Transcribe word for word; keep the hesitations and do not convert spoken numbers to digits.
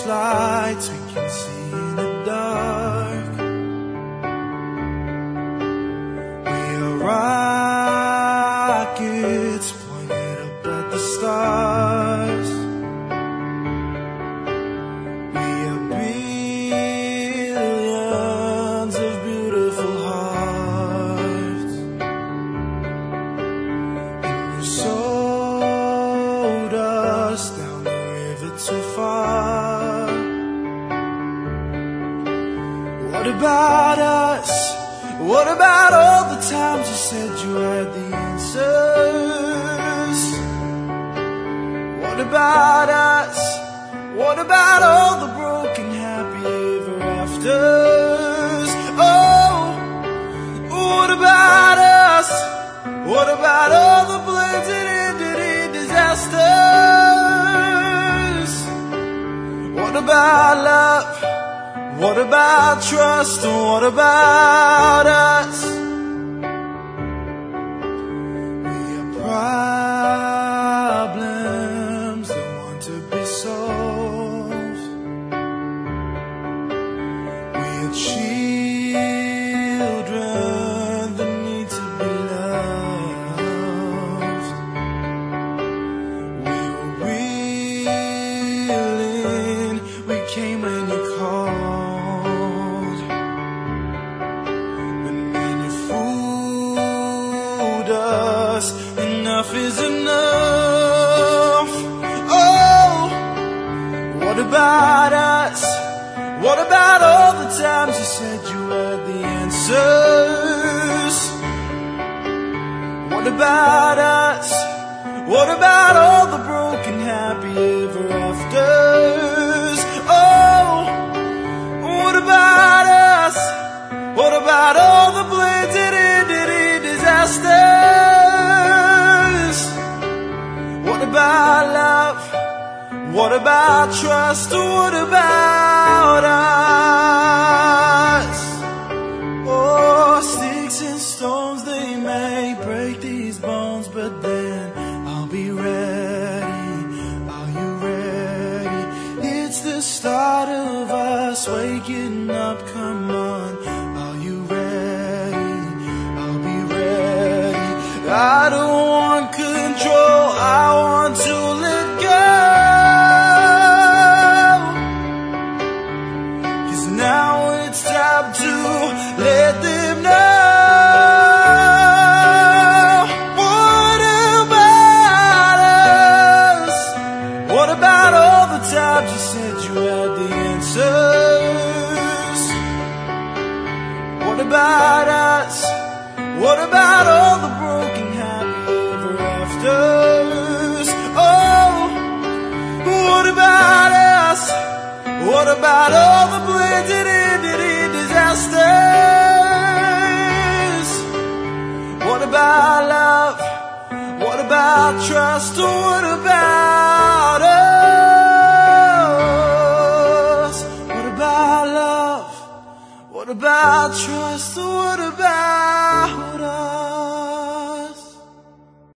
lights we can see in the dark. We are rockets pointed up at the stars. We are billions of beautiful hearts. And you sold us down the river too far. What about us? What about all the times you said you had the answers? What about us? What about all the broken happy ever afters? Oh, what about us? What about all the plans that ended in disasters? What about love? What about trust? What about us? We are problems that want to be solved. We are children that need to be loved. We were willing, we came when you called. Enough is enough. Oh, what about us? What about all the times you said you had the answers? What about us? What about all the broken happy ever afters? Oh, what about us? What about all the plans that ended in disasters? What about love? What about trust? What about us? Oh, sticks and stones, they may break these bones, but then I'll be ready. Are you ready? It's the start of us waking up, come on. Are you ready? I'll be ready. I don't want control, I want to let go. 'Cause now it's time to let them know. What about us? What about all the times you said you had the answers? What about us? What about all the broken happy ever afters? Oh, what about us? What about all the plans that ended in disasters? What about love? What about trust? What about us? What about love? What about trust? What about